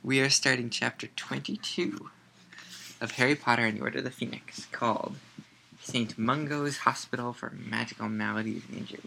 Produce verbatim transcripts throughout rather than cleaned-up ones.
We are starting chapter twenty-two of Harry Potter and the Order of the Phoenix, called Saint Mungo's Hospital for Magical Maladies and Injuries.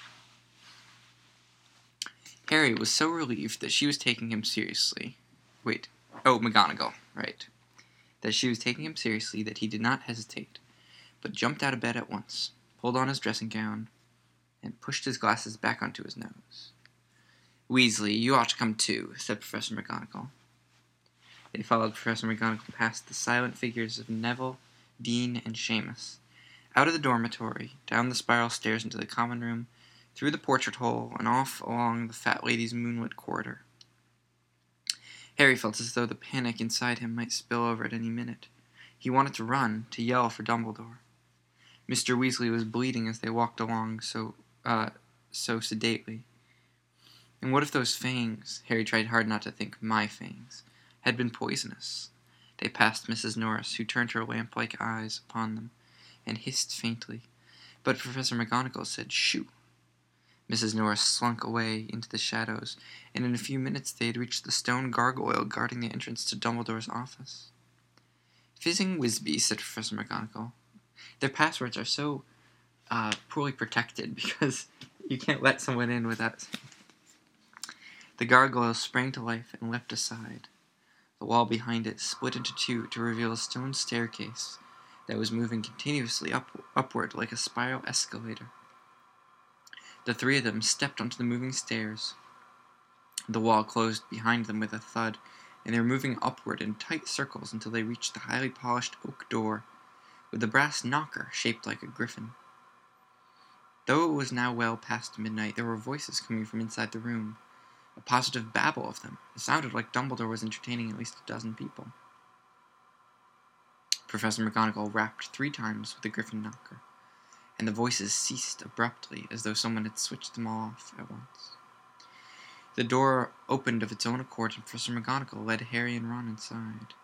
Harry was so relieved that she was taking him seriously. Wait, oh, McGonagall, right. That she was taking him seriously that he did not hesitate, but jumped out of bed at once, pulled on his dressing gown, and pushed his glasses back onto his nose. "Weasley, you ought to come too," said Professor McGonagall. They followed Professor McGonagall past the silent figures of Neville, Dean, and Seamus, out of the dormitory, down the spiral stairs into the common room, through the portrait hole, and off along the fat lady's moonlit corridor. Harry felt as though the panic inside him might spill over at any minute. He wanted to run, to yell for Dumbledore. Mister Weasley was bleeding as they walked along so, uh, so sedately. And what if those fangs, Harry tried hard not to think my fangs, had been poisonous? They passed Missus Norris, who turned her lamp-like eyes upon them, and hissed faintly. But Professor McGonagall said, "Shoo!" Missus Norris slunk away into the shadows, and in a few minutes they had reached the stone gargoyle guarding the entrance to Dumbledore's office. "Fizzing Wisby," said Professor McGonagall. Their passwords are so uh, poorly protected because you can't let someone in without... The gargoyle sprang to life and leapt aside. The wall behind it split into two to reveal a stone staircase that was moving continuously up, upward like a spiral escalator. The three of them stepped onto the moving stairs. The wall closed behind them with a thud, and they were moving upward in tight circles until they reached the highly polished oak door, with a brass knocker shaped like a griffin. Though it was now well past midnight, there were voices coming from inside the room. A positive babble of them. It sounded like Dumbledore was entertaining at least a dozen people. Professor McGonagall rapped three times with the griffin knocker, and the voices ceased abruptly as though someone had switched them all off at once. The door opened of its own accord, and Professor McGonagall led Harry and Ron inside.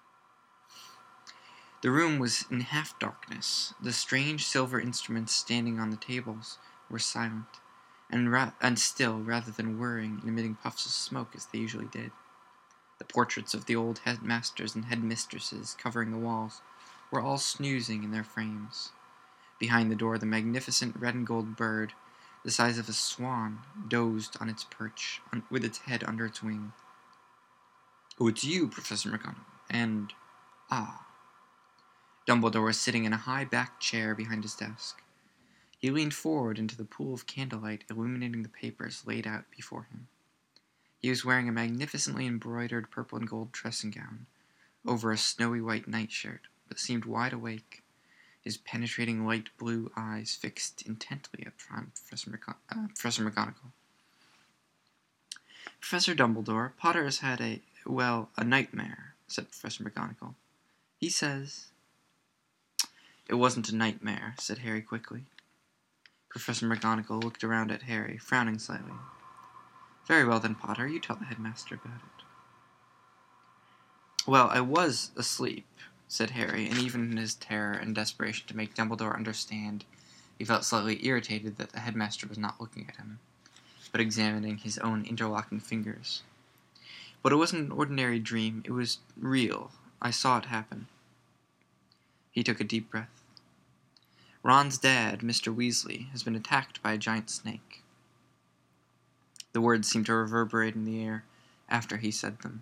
The room was in half-darkness. The strange silver instruments standing on the tables were silent, and, ra- and still, rather than whirring and emitting puffs of smoke as they usually did. The portraits of the old headmasters and headmistresses covering the walls were all snoozing in their frames. Behind the door, the magnificent red and gold bird, the size of a swan, dozed on its perch, un- with its head under its wing. "Oh, it's you, Professor McGonagall, and... ah." Dumbledore was sitting in a high-backed chair behind his desk. He leaned forward into the pool of candlelight illuminating the papers laid out before him. He was wearing a magnificently embroidered purple and gold dressing gown over a snowy white nightshirt, but seemed wide awake, his penetrating light blue eyes fixed intently upon Professor, McGon- uh, Professor McGonagall. "Professor Dumbledore, Potter has had a, well, a nightmare," said Professor McGonagall. "He says..." "It wasn't a nightmare," said Harry quickly. Professor McGonagall looked around at Harry, frowning slightly. "Very well then, Potter, you tell the headmaster about it." "Well, I was asleep," said Harry, and even in his terror and desperation to make Dumbledore understand, he felt slightly irritated that the headmaster was not looking at him, but examining his own interlocking fingers. "But it wasn't an ordinary dream. It was real. I saw it happen." He took a deep breath. "Ron's dad, Mister Weasley, has been attacked by a giant snake." The words seemed to reverberate in the air after he said them.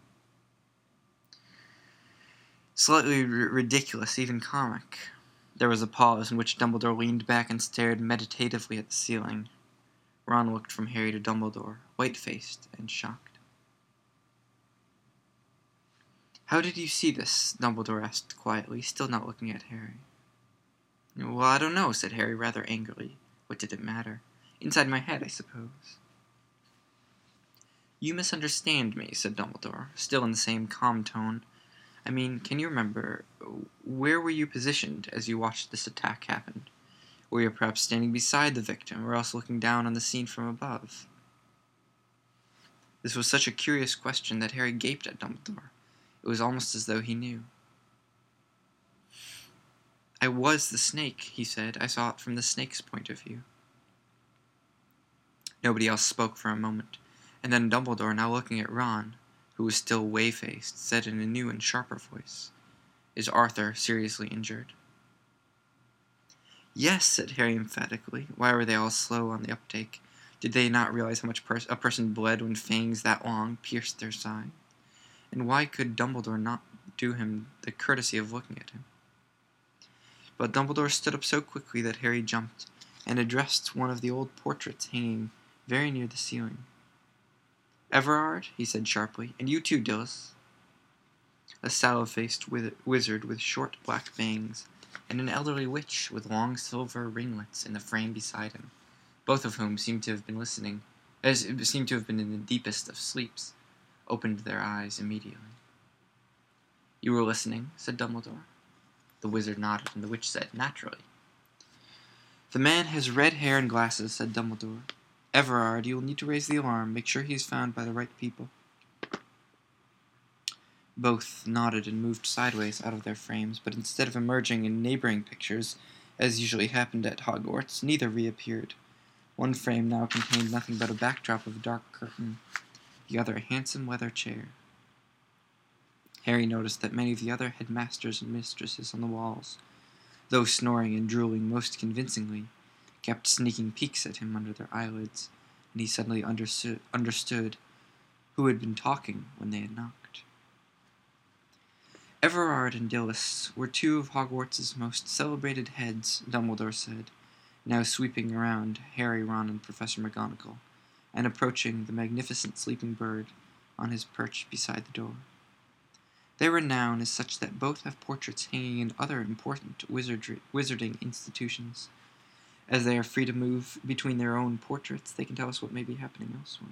Slightly r- ridiculous, even comic. There was a pause in which Dumbledore leaned back and stared meditatively at the ceiling. Ron looked from Harry to Dumbledore, white-faced and shocked. "How did you see this?" Dumbledore asked quietly, still not looking at Harry. "Well, I don't know," said Harry rather angrily. What did it matter? Inside my head, I suppose. "You misunderstand me," said Dumbledore, still in the same calm tone. "I mean, can you remember, where were you positioned as you watched this attack happen? Were you perhaps standing beside the victim, or else looking down on the scene from above?" This was such a curious question that Harry gaped at Dumbledore. It was almost as though he knew. "I was the snake," he said. "I saw it from the snake's point of view." Nobody else spoke for a moment, and then Dumbledore, now looking at Ron, who who was still whey-faced, said in a new and sharper voice, "Is Arthur seriously injured?" "Yes," said Harry emphatically. Why were they all slow on the uptake? Did they not realize how much pers- a person bled when fangs that long pierced their side? And why could Dumbledore not do him the courtesy of looking at him? But Dumbledore stood up so quickly that Harry jumped, and addressed one of the old portraits hanging very near the ceiling. "Everard," he said sharply, "and you too, Dilys." A sallow-faced wizard with short black bangs, and an elderly witch with long silver ringlets in the frame beside him, both of whom seemed to have been listening, as seemed to have been in the deepest of sleeps, opened their eyes immediately. "You were listening?" said Dumbledore. The wizard nodded, and the witch said, "Naturally." "The man has red hair and glasses," said Dumbledore. "Everard, you will need to raise the alarm. Make sure he is found by the right people." Both nodded and moved sideways out of their frames, but instead of emerging in neighboring pictures, as usually happened at Hogwarts, neither reappeared. One frame now contained nothing but a backdrop of dark curtain, the other a handsome leather chair. Harry noticed that many of the other headmasters and mistresses on the walls, though snoring and drooling most convincingly, kept sneaking peeks at him under their eyelids, and he suddenly understood, understood who had been talking when they had knocked. Everard and Dilys were two of Hogwarts' most celebrated heads, Dumbledore said, now sweeping around Harry, Ron, and Professor McGonagall, and approaching the magnificent sleeping bird on his perch beside the door. Their renown is such that both have portraits hanging in other important wizardry, wizarding institutions. As they are free to move between their own portraits, they can tell us what may be happening elsewhere.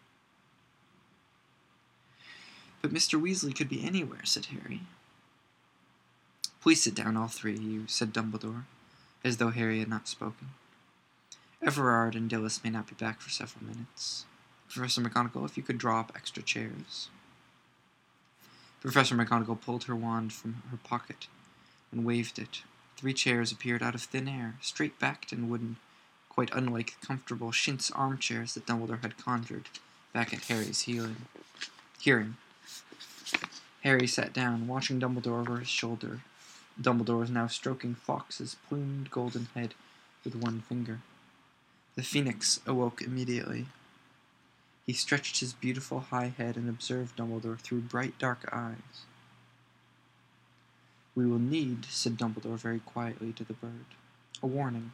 "But Mister Weasley could be anywhere," said Harry. "Please sit down, all three of you," said Dumbledore, as though Harry had not spoken. "Everard and Dilys may not be back for several minutes. Professor McGonagall, if you could draw up extra chairs." Professor McGonagall pulled her wand from her pocket and waved it. Three chairs appeared out of thin air, straight-backed and wooden, quite unlike the comfortable chintz armchairs that Dumbledore had conjured back at Harry's hearing. hearing. Harry sat down, watching Dumbledore over his shoulder. Dumbledore was now stroking Fawkes's plumed golden head with one finger. The Phoenix awoke immediately. He stretched his beautiful high head and observed Dumbledore through bright dark eyes. "We will need," said Dumbledore very quietly to the bird, "a warning."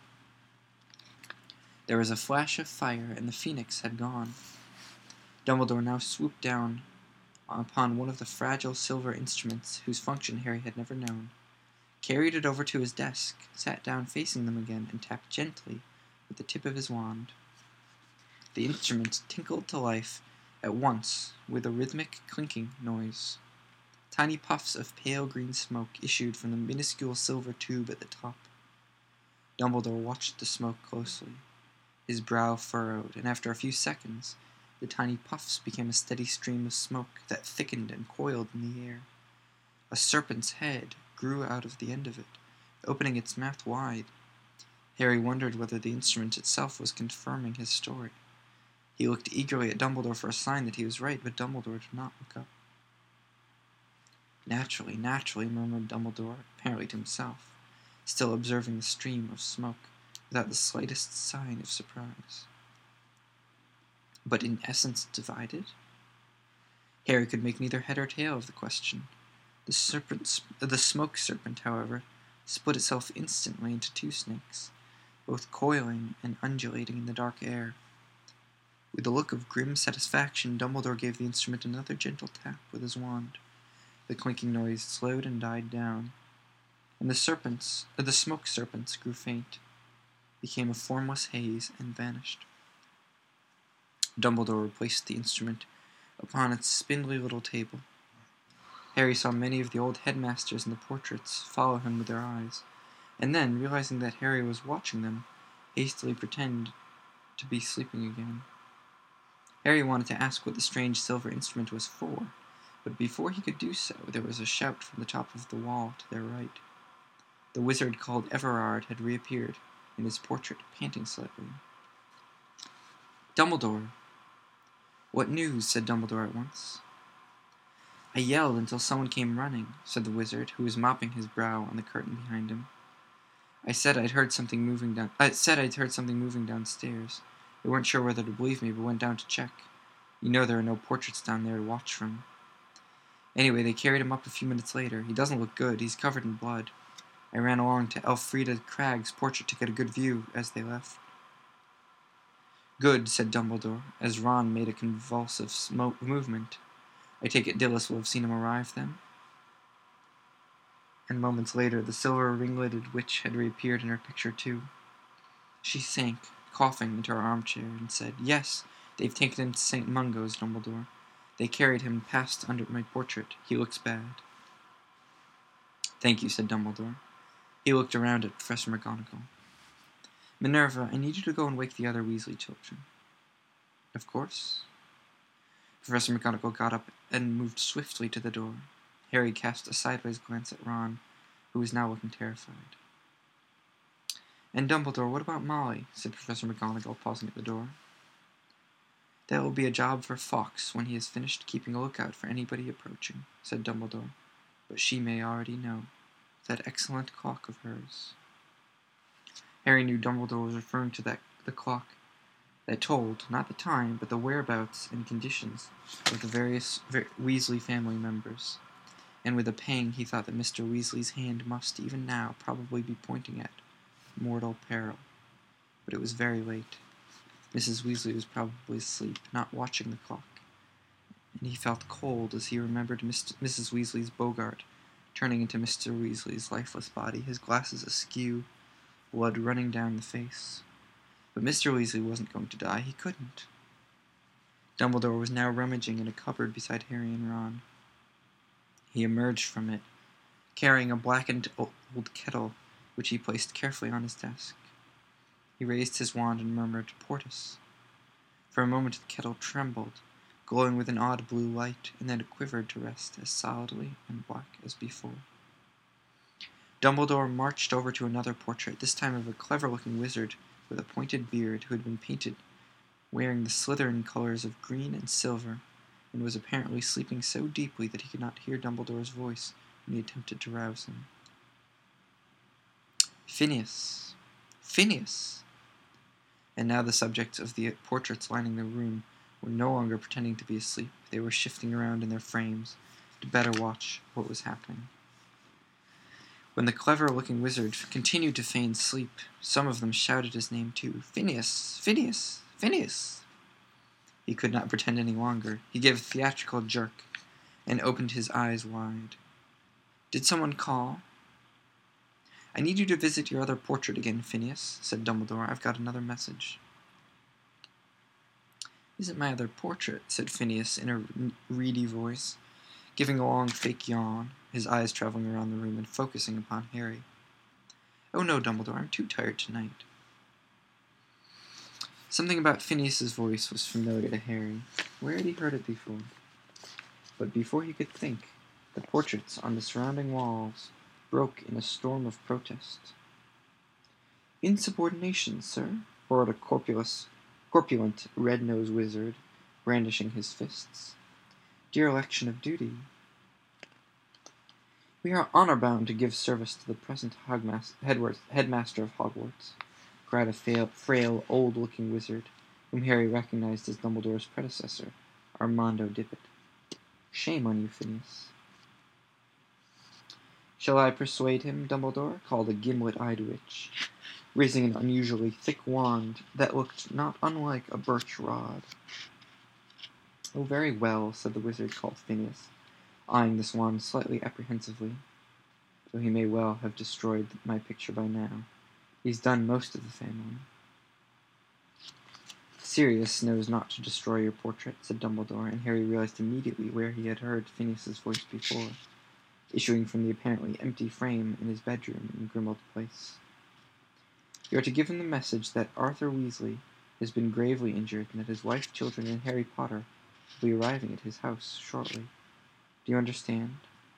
There was a flash of fire, and the Phoenix had gone. Dumbledore now swooped down upon one of the fragile silver instruments whose function Harry had never known, carried it over to his desk, sat down facing them again, and tapped gently with the tip of his wand. The instrument tinkled to life at once with a rhythmic clinking noise. Tiny puffs of pale green smoke issued from the minuscule silver tube at the top. Dumbledore watched the smoke closely. His brow furrowed, and after a few seconds, the tiny puffs became a steady stream of smoke that thickened and coiled in the air. A serpent's head grew out of the end of it, opening its mouth wide. Harry wondered whether the instrument itself was confirming his story. He looked eagerly at Dumbledore for a sign that he was right, but Dumbledore did not look up. "Naturally, naturally," murmured Dumbledore, apparently to himself, still observing the stream of smoke, without the slightest sign of surprise. "But in essence divided?" Harry could make neither head or tail of the question. The serpent, the smoke serpent, however, split itself instantly into two snakes, both coiling and undulating in the dark air. With a look of grim satisfaction, Dumbledore gave the instrument another gentle tap with his wand. The clinking noise slowed and died down, and the serpents, or the smoke serpents, grew faint, became a formless haze, and vanished. Dumbledore replaced the instrument upon its spindly little table. Harry saw many of the old headmasters in the portraits follow him with their eyes, and then, realizing that Harry was watching them, hastily pretend to be sleeping again. Harry wanted to ask what the strange silver instrument was for, but before he could do so, there was a shout from the top of the wall to their right. The wizard called Everard had reappeared in his portrait, panting slightly. "Dumbledore!" "What news?" said Dumbledore at once. I yelled until someone came running, said the wizard, who was mopping his brow on the curtain behind him. I said I'd heard something moving down. I said I'd heard something moving downstairs. They weren't sure whether to believe me, but went down to check. You know there are no portraits down there to watch from. Anyway, they carried him up a few minutes later. He doesn't look good. He's covered in blood. I ran along to Elfrida Cragg's portrait to get a good view as they left. Good, said Dumbledore, as Ron made a convulsive smoke movement. I take it Dilys will have seen him arrive then? And moments later, the silver ringleted witch had reappeared in her picture too. She sank, coughing, into her armchair and said, Yes, they've taken him to Saint Mungo's, Dumbledore. They carried him past under my portrait. He looks bad. Thank you, said Dumbledore. He looked around at Professor McGonagall. Minerva, I need you to go and wake the other Weasley children. Of course. Professor McGonagall got up and moved swiftly to the door. Harry cast a sideways glance at Ron, who was now looking terrified. And Dumbledore, what about Molly? Said Professor McGonagall, pausing at the door. That will be a job for Fawkes when he has finished keeping a lookout for anybody approaching, said Dumbledore. But she may already know. That excellent clock of hers. Harry knew Dumbledore was referring to that the clock that told, not the time, but the whereabouts and conditions of the various Weasley family members. And with a pang he thought that Mister Weasley's hand must, even now, probably be pointing at mortal peril. But it was very late. Missus Weasley was probably asleep, not watching the clock. And he felt cold as he remembered Mister Missus Weasley's Bogart turning into Mister Weasley's lifeless body, his glasses askew, blood running down the face. But Mister Weasley wasn't going to die. He couldn't. Dumbledore was now rummaging in a cupboard beside Harry and Ron. He emerged from it, carrying a blackened old kettle, which he placed carefully on his desk. He raised his wand and murmured, Portus. For a moment the kettle trembled, glowing with an odd blue light, and then it quivered to rest as solidly and black as before. Dumbledore marched over to another portrait, this time of a clever-looking wizard with a pointed beard who had been painted wearing the Slytherin colors of green and silver, and was apparently sleeping so deeply that he could not hear Dumbledore's voice when he attempted to rouse him. Phineas! Phineas! And now the subjects of the portraits lining the room were no longer pretending to be asleep. They were shifting around in their frames to better watch what was happening. When the clever-looking wizard continued to feign sleep, some of them shouted his name too. Phineas! Phineas! Phineas! He could not pretend any longer. He gave a theatrical jerk and opened his eyes wide. Did someone call? I need you to visit your other portrait again, Phineas, said Dumbledore. I've got another message. Isn't my other portrait, said Phineas in a reedy voice, giving a long fake yawn, his eyes traveling around the room and focusing upon Harry. Oh no, Dumbledore, I'm too tired tonight. Something about Phineas's voice was familiar to Harry. Where had he heard it before? But before he could think, the portraits on the surrounding walls broke in a storm of protest. Insubordination, sir, roared a corpulous, corpulent, red-nosed wizard, brandishing his fists. Dereliction of duty. We are honor-bound to give service to the present Hogmas- headwar- headmaster of Hogwarts, cried a frail, frail old-looking wizard, whom Harry recognized as Dumbledore's predecessor, Armando Dippet. Shame on you, Phineas. Shall I persuade him, Dumbledore? Called a gimlet-eyed witch, raising an unusually thick wand that looked not unlike a birch rod. Oh, very well, said the wizard called Phineas, eyeing this wand slightly apprehensively. Though he may well have destroyed my picture by now. He's done most of the family. Sirius knows not to destroy your portrait, said Dumbledore, and Harry realized immediately where he had heard Phineas's voice before, issuing from the apparently empty frame in his bedroom in Grimmauld Place. You are to give him the message that Arthur Weasley has been gravely injured and that his wife, children, and Harry Potter will be arriving at his house shortly. Do you understand?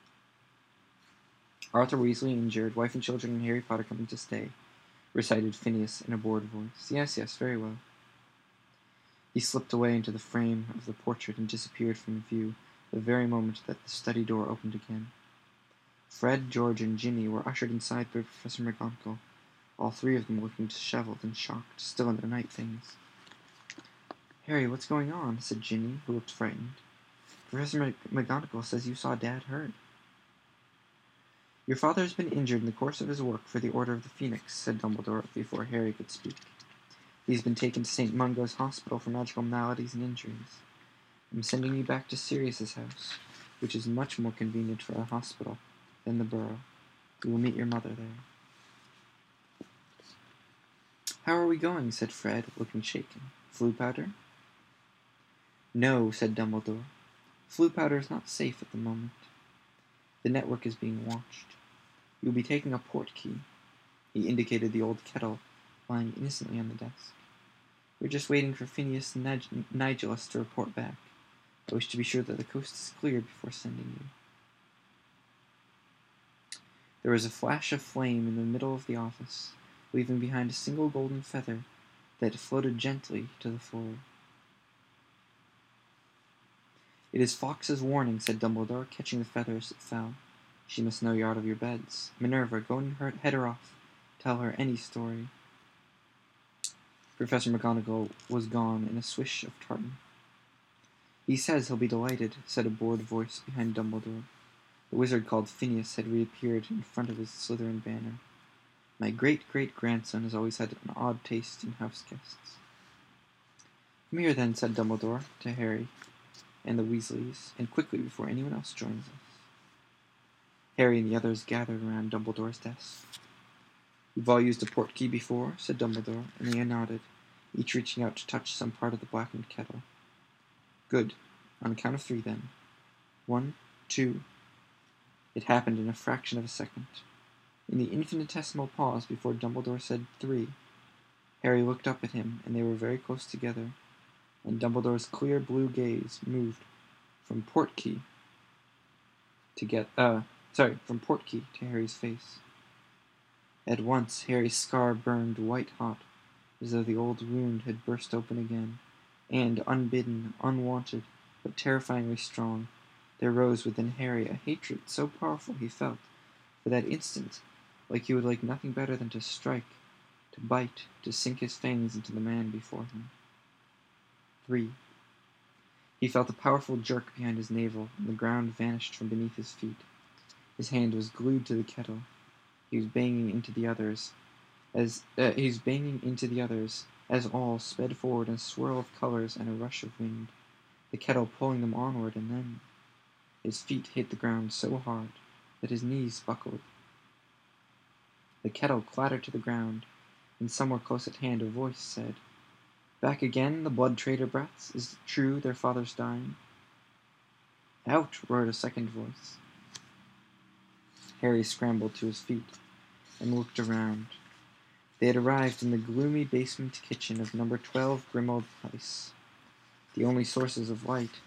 Arthur Weasley injured, wife and children, and Harry Potter coming to stay, recited Phineas in a bored voice. Yes, yes, very well. He slipped away into the frame of the portrait and disappeared from view, the very moment that the study door opened again. Fred, George, and Ginny were ushered inside by Professor McGonagall, all three of them looking disheveled and shocked, still in their night things. "Harry, what's going on?" said Ginny, who looked frightened. "Professor McGonagall says you saw Dad hurt." "Your father has been injured in the course of his work for the Order of the Phoenix," said Dumbledore before Harry could speak. "He's been taken to Saint Mungo's hospital for magical maladies and injuries. I'm sending you back to Sirius's house, which is much more convenient for a hospital than the Burrow. You will meet your mother there." "How are we going?" said Fred, looking shaken. "Flue powder?" "No," said Dumbledore. "Flue powder is not safe at the moment. The network is being watched. You will be taking a portkey." He indicated the old kettle lying innocently on the desk. "We're just waiting for Phineas and Nig- Nigellus to report back. I wish to be sure that the coast is clear before sending you." There was a flash of flame in the middle of the office, leaving behind a single golden feather that floated gently to the floor. "It is Fawkes's warning," said Dumbledore, catching the feather as it fell. "She must know you're out of your beds. Minerva, go and head her off. Tell her any story." Professor McGonagall was gone in a swish of tartan. "He says he'll be delighted," said a bored voice behind Dumbledore. The wizard called Phineas had reappeared in front of his Slytherin banner. "My great-great-grandson has always had an odd taste in house guests." "Come here, then," said Dumbledore to Harry and the Weasleys, "and quickly before anyone else joins us." Harry and the others gathered around Dumbledore's desk. "You've all used a portkey before?" said Dumbledore, and they nodded, each reaching out to touch some part of the blackened kettle. "Good. On the count of three, then. One, two." It happened in a fraction of a second. In the infinitesimal pause before Dumbledore said three, Harry looked up at him, and they were very close together, and Dumbledore's clear blue gaze moved from portkey to get, uh, sorry, from portkey to Harry's face. At once, Harry's scar burned white-hot, as though the old wound had burst open again, and, unbidden, unwanted, but terrifyingly strong, there rose within Harry a hatred so powerful he felt, for that instant, like he would like nothing better than to strike, to bite, to sink his fangs into the man before him. Three. He felt a powerful jerk behind his navel, and the ground vanished from beneath his feet. His hand was glued to the kettle. He was banging into the others, as uh, he was banging into the others, as all sped forward in a swirl of colors and a rush of wind, the kettle pulling them onward, and then his feet hit the ground so hard that his knees buckled. The kettle clattered to the ground, and somewhere close at hand a voice said, "Back again, the blood-traitor brats? Is it true their father's dying?" "Out!" roared a second voice. Harry scrambled to his feet and looked around. They had arrived in the gloomy basement kitchen of number twelve Grimmauld Place. The only sources of light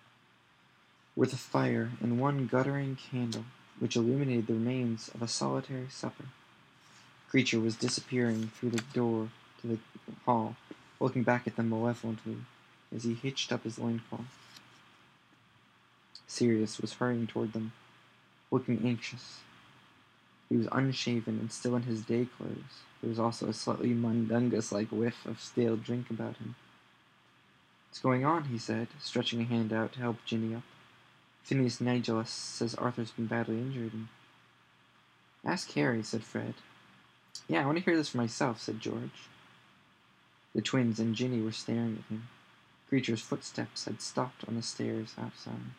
were the fire and one guttering candle, which illuminated the remains of a solitary supper. Creature was disappearing through the door to the hall, looking back at them malevolently as he hitched up his loincloth. Sirius was hurrying toward them, looking anxious. He was unshaven and still in his day clothes. There was also a slightly mundungus-like whiff of stale drink about him. "What's going on?" he said, stretching a hand out to help Ginny up. "Phineas Nigellus says Arthur's been badly injured, and—" "Ask Harry," said Fred. "Yeah, I want to hear this for myself," said George. The twins and Ginny were staring at him. Creature's footsteps had stopped on the stairs outside.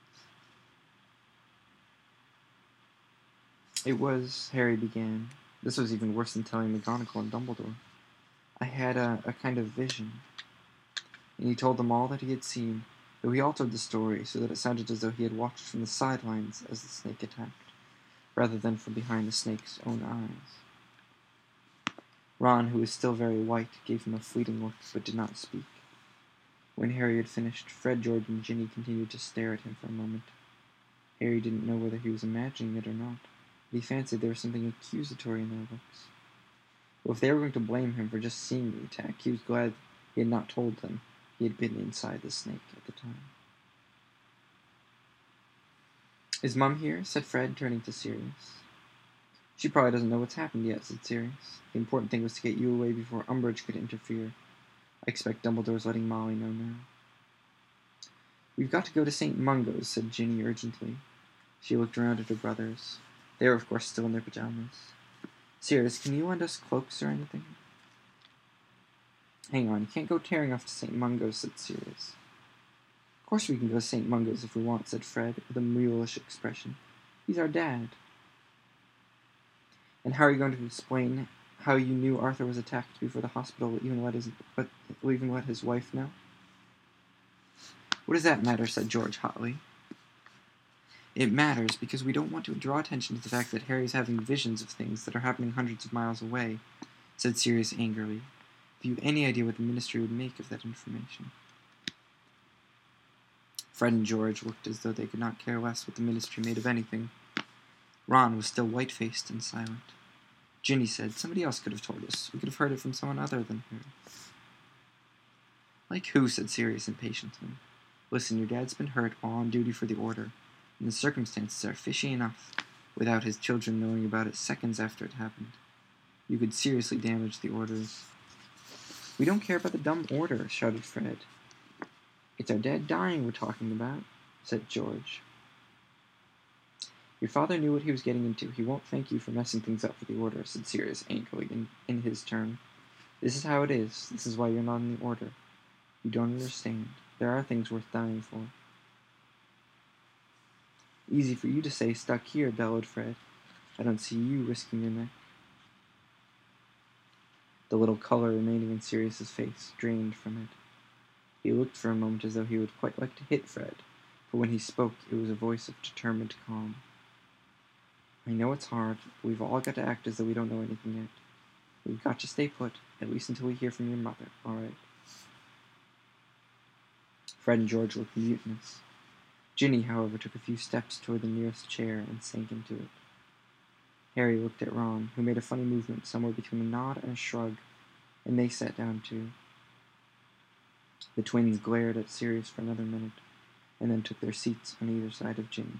"It was," Harry began. This was even worse than telling McGonagall and Dumbledore. "I had a, a kind of vision." And he told them all that he had seen, though he altered the story so that it sounded as though he had watched from the sidelines as the snake attacked, rather than from behind the snake's own eyes. Ron, who was still very white, gave him a fleeting look, but did not speak. When Harry had finished, Fred, George, and Ginny continued to stare at him for a moment. Harry didn't know whether he was imagining it or not, but he fancied there was something accusatory in their looks. Well, if they were going to blame him for just seeing the attack, he was glad he had not told them he had been inside the snake at the time. Is Mum here? Said Fred, turning to Sirius. She probably doesn't know what's happened yet, said Sirius. The important thing was to get you away before Umbridge could interfere. I expect Dumbledore's letting Molly know now. We've got to go to Saint Mungo's, said Ginny urgently. She looked around at her brothers. They were, of course, still in their pajamas. Sirius, can you lend us cloaks or anything? Hang on, you can't go tearing off to Saint Mungo's, said Sirius. Of course we can go to Saint Mungo's if we want, said Fred, with a mulish expression. He's our dad. And how are you going to explain how you knew Arthur was attacked before the hospital even let his, but, even let his wife know? What does that matter, said George hotly. It matters because we don't want to draw attention to the fact that Harry's having visions of things that are happening hundreds of miles away, said Sirius angrily. Have you any idea what the Ministry would make of that information? Fred and George looked as though they could not care less what the Ministry made of anything. Ron was still white-faced and silent. Ginny said, Somebody else could have told us. We could have heard it from someone other than her. Like who? Said Sirius impatiently. Listen, your dad's been hurt while on duty for the Order, and the circumstances are fishy enough without his children knowing about it seconds after it happened. You could seriously damage the Orders. We don't care about the dumb Order, shouted Fred. It's our dad dying we're talking about, said George. Your father knew what he was getting into. He won't thank you for messing things up for the Order, said Sirius angrily in, in his turn. This is how it is. This is why you're not in the Order. You don't understand. There are things worth dying for. Easy for you to say, stuck here, bellowed Fred. I don't see you risking your neck. The little color remaining in Sirius's face drained from it. He looked for a moment as though he would quite like to hit Fred, but when he spoke, it was a voice of determined calm. I know it's hard, but we've all got to act as though we don't know anything yet. We've got to stay put, at least until we hear from your mother, all right? Fred and George looked mutinous. Ginny, however, took a few steps toward the nearest chair and sank into it. Harry looked at Ron, who made a funny movement somewhere between a nod and a shrug, and they sat down too. The twins glared at Sirius for another minute, and then took their seats on either side of Ginny.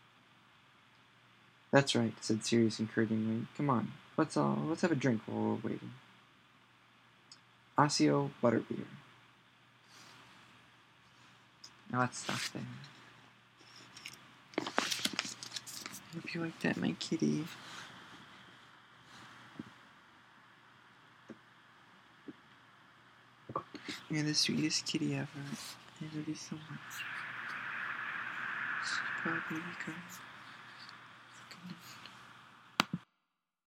That's right, said Sirius encouragingly. Come on, let's all let's have a drink while we're waiting. Osseo Butterbeer. Now let's stop there. Hope you like that, my kitty. You're the sweetest kitty ever. I love you so much. Super baby girl.